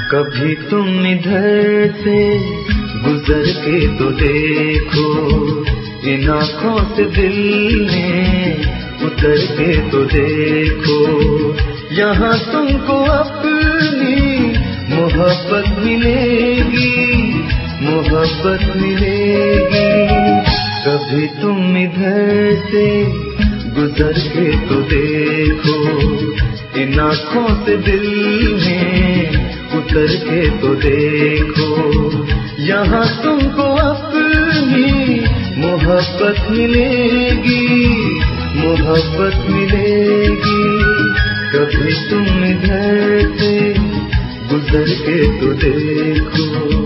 कभी तुम इधर से गुजर के तो देखो, इन आँखों से दिल में उतर के तो देखो। यहाँ तुमको अपनी मोहब्बत मिलेगी, मोहब्बत मिलेगी। कभी तुम इधर से गुजर के तो देखो, इन आँखों से दिल में उतर के तो देखो। यहाँ तुमको अपनी मोहब्बत मिलेगी, मोहब्बत मिलेगी। कभी तुम इधर से गुजर के तो देखो।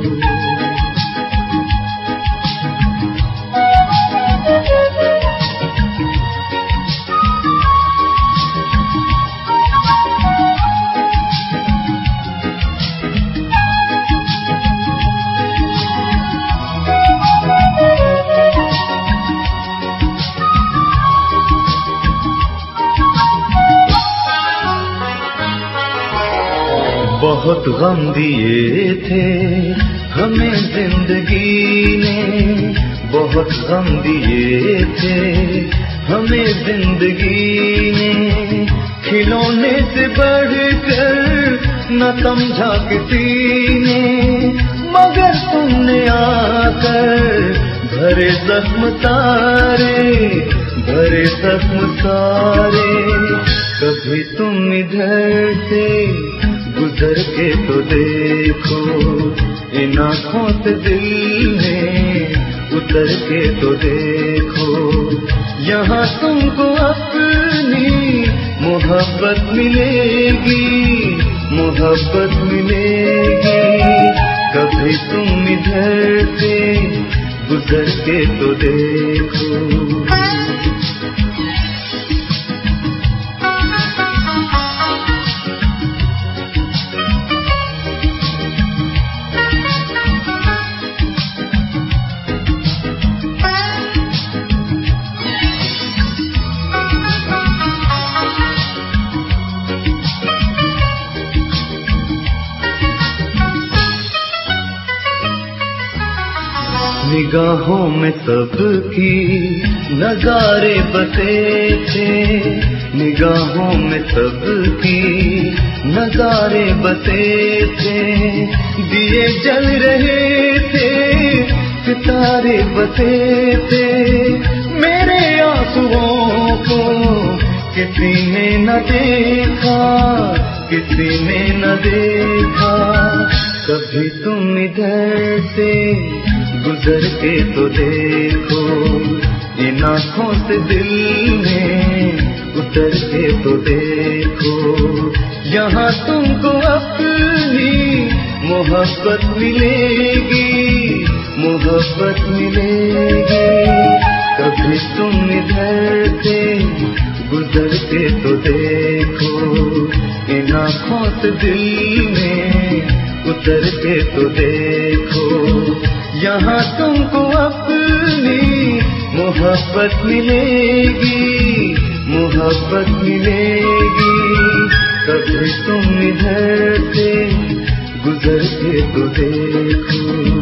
बहुत गम दिए थे हमें जिंदगी ने, बहुत गम दिए थे हमें जिंदगी ने। खिलौने से बढ़कर न समझा किसी ने, मगर तुमने आकर भरे जख्म सारे, भरे जख्म सारे। कभी तुम इधर से गुजर के तो देखो, इन आँखों से दिल में उतर के तो देखो। यहाँ तुमको अपनी मोहब्बत मिलेगी, मोहब्बत मिलेगी। कभी तुम इधर से गुजर के तो देखो। निगाहों में सबकी नजारे बसे थे, निगाहों में सबकी नजारे बसे थे। दिए जल रहे थे, सितारे बसे थे। मेरे आंसुओं को किसी ने न देखा, किसी ने न देखा। कभी तुम इधर से गुजर के तो देखो, इन आँखों से दिल में उतर के तो देखो। यहाँ तुमको अपनी मोहब्बत मिलेगी, मोहब्बत मिलेगी। कभी तुम इधर से गुजर के तो देखो, इन आँखों से दिल में उतर के तो देखो। यहाँ तुमको अपनी मोहब्बत मिलेगी, मोहब्बत मिलेगी। कभी तुम इधर से गुजर के तो देखो।